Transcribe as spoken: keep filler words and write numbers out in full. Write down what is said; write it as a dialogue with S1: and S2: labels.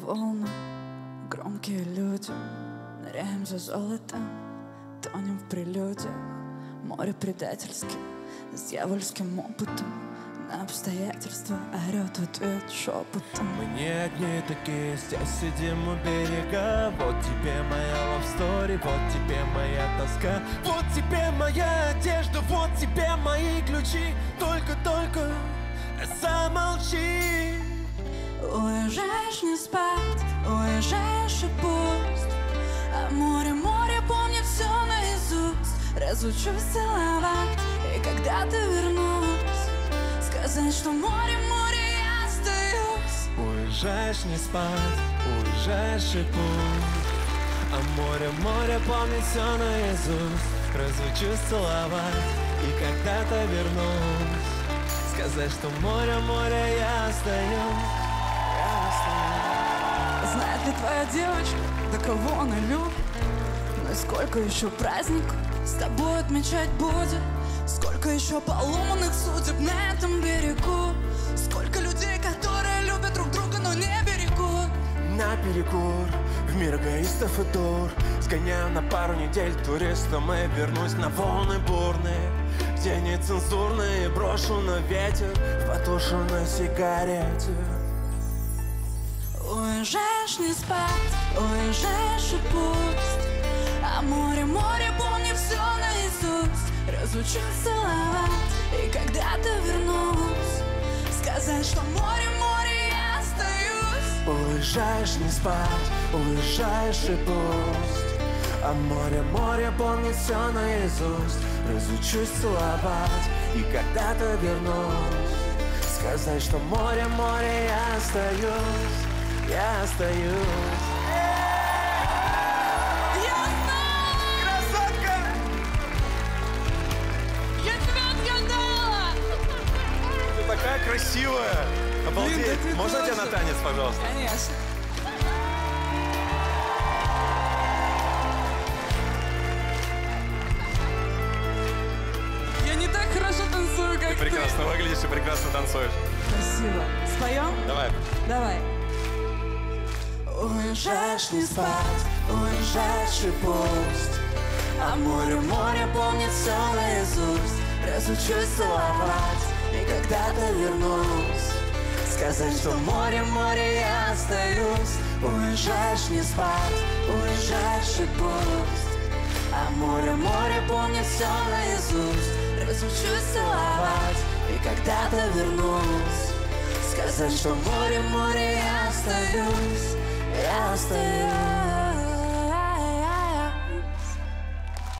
S1: волны, громкие люди, ныряем за золотом, тонем в прелюдиях. Море предательски, с дьявольским опытом, на обстоятельства орёт в ответ шепотом.
S2: Мы не одни такие, здесь сидим у берега. Вот тебе моя love story, вот тебе моя тоска, вот тебе моя одежда, вот тебе мои ключи. Только-только замолчи.
S1: Уезжаешь не спать, уезжаешь и пусть, а море, море помнит все наизусть. Разучусь целовать, и когда ты вернусь, сказать, что море, море, я остаюсь.
S2: Уезжаешь не спать, уезжаешь и пусть, а море, море помнит все наизусть. Разучусь целовать, и когда-то вернусь, сказать, что море, море, я остаюсь, я остаюсь.
S1: Знает ли твоя девочка, до кого она любит? Ну и сколько еще праздников с тобой отмечать будет? Сколько еще поломанных судеб на этом берегу? Сколько людей, которые любят друг друга, но не берегут?
S2: Наперекор в мир эгоистов и дур сгоняю на пару недель туристом и вернусь на волны бурные, где нецензурные, брошу на ветер в потушенной сигарете.
S1: Уезжаешь не спать, уезжаешь и пусть, а море, море помнит все наизусть. Разучусь целовать, и когда-то вернусь, сказать, что море, море, я остаюсь.
S2: Уезжаешь не спать, уезжаешь и пусть, а море, море помнит все наизусть. Разучусь целовать, и когда-то вернусь, сказать, что море, море, я остаюсь, я остаюсь.
S3: Такая красивая! Обалдеть!
S1: Блин, да ты
S3: Можно
S1: точно.
S3: тебя на танец, пожалуйста?
S1: Конечно. Я не так хорошо танцую, как
S3: Ты
S1: ты.
S3: прекрасно выглядишь и прекрасно танцуешь.
S1: Спасибо. Споем?
S3: Давай.
S1: Давай. Уезжаешь не спать, уезжаешь и пусть, а море, море помнит все наизусть. Разучусь целовать, и когда-то вернусь, сказать, что море, море, я остаюсь. Уезжаешь не спать, уезжаешь и пусть, а море, море помнит все наизусть. Разучусь целовать, и когда-то вернусь, сказать, что море, море, я остаюсь, я остаюсь.